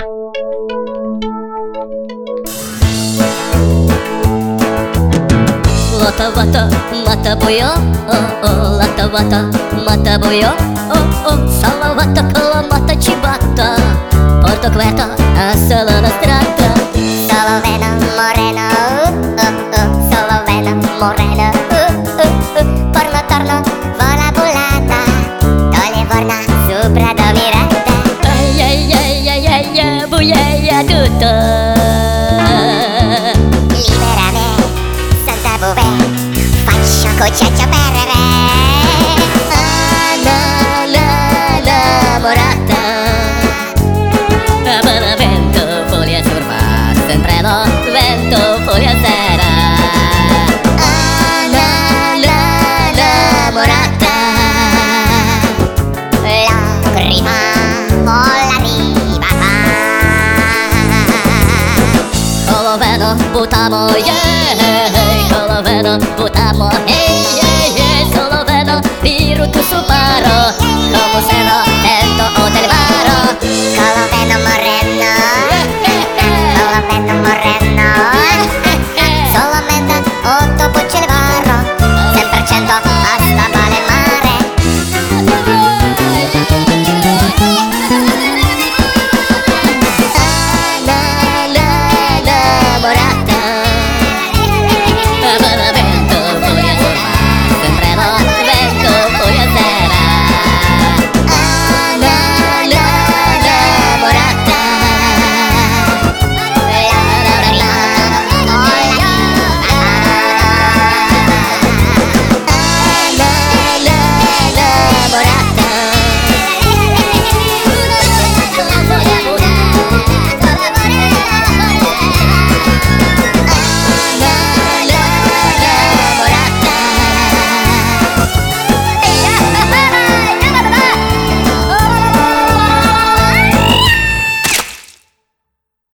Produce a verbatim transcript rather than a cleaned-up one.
Lata vata mata boyo, oh oh, lata vata mata boyo, oh oh, salavata calamata cibata, Porto Querta a Salana Strata. Solovena morena, uh, uh, uh, Solovena morena, uh, uh, uh, Porno torno, vola bulata, Tole vorna, sopra do mirata. Ai ai ai ai ai ai, buieia tutto. Libera me, Santa Bove, faccio cocciaccia per re. Ah, la la la morata, Abana vento, foglia surfa, sempre no, vento, foglia sera. Ah, la la la morata, lacrima, oh la ribata. Coloveno, butamo, yeah, Coloveno, butamo, hey, yeah, yeah, Soloveno, viru tu suparo, como se no, tento o del varo.